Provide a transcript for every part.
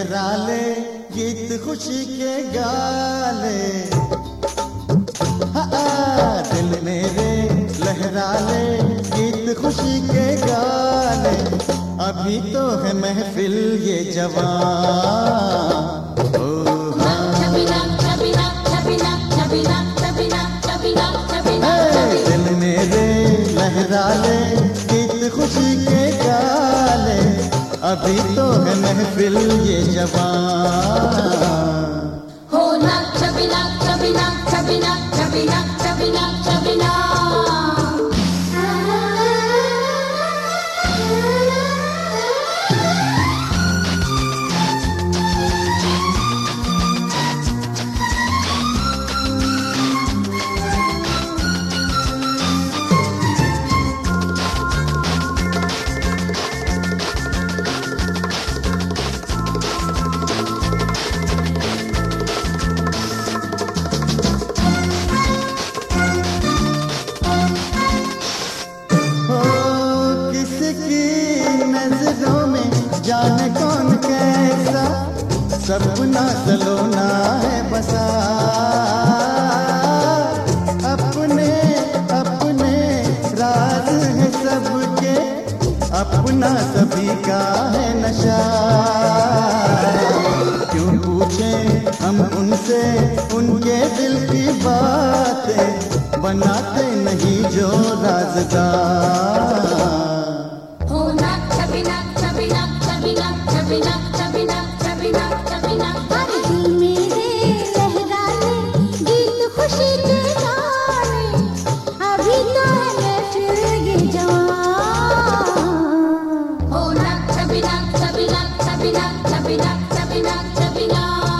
लहरा ले गीत खुशी के गाले, दिल मेरे लहरा ले गीत खुशी के गाले, अभी तो है महफिल ये जवान। दिल मेरे लहरा ले गीत खुशी के गाले, अभी तो है महफिल ये जवान। हो ना छबिना छबिना छबिना छबिना छबिना छबिना। जाने कौन कैसा सपना सलोना है बसा, अपने अपने राज है सबके, अपना सभी का है नशा। क्यों पूछें हम उनसे उनके दिल की बातें, बनाते नहीं जो राज़दार। दिल मेरे लहरा ले गीत खुशी के गाने, अभी तो है महफिल ये जवान। हो ना छबिना छबिना छबिना छबिना छबिना छबिना।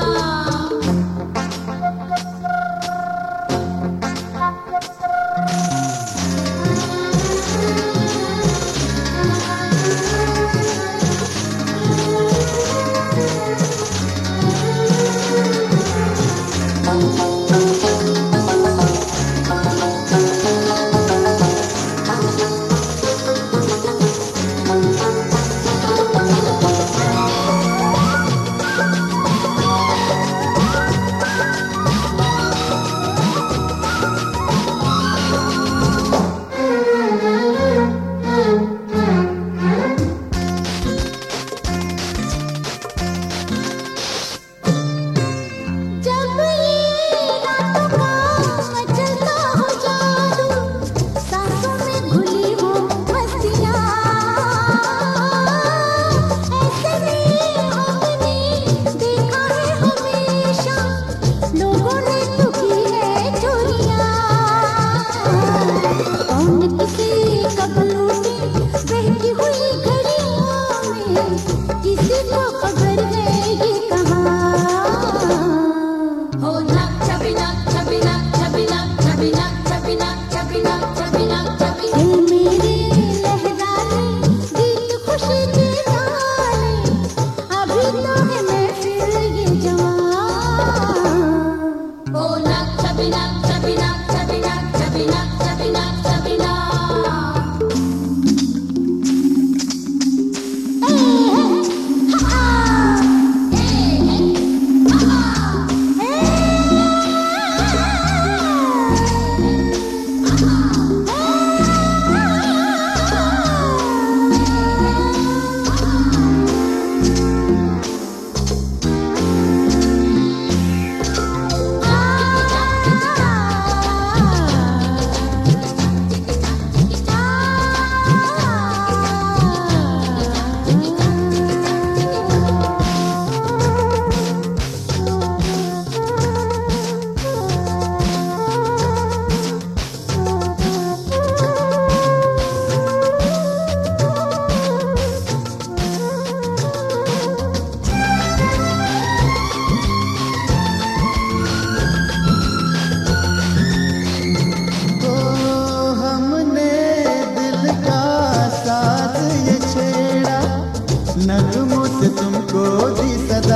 नगमों से तुमको दी सदा,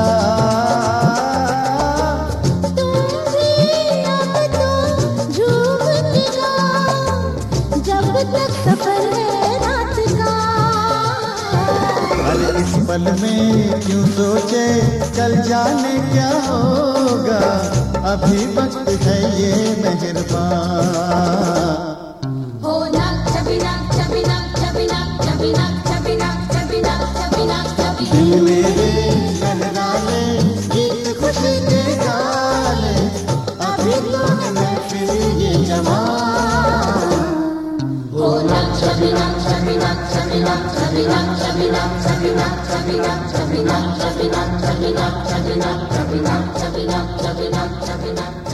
तुम भी अब तो झूम के गाओ, जब तक सफर है रात का। हर इस पल में क्यों सोचे कल जाने क्या होगा, अभी वक्त है ये मेहरबान। दिल मेरे लहरा ले, गीत खुशी के गा ले, अभी तो है महफिल ये जवान। होना शबीना शबीना शबीना शबीना शबीना शबीना शबीना शबीना शबीना शबीना शबीना शबीना शबीना शबीना शबीना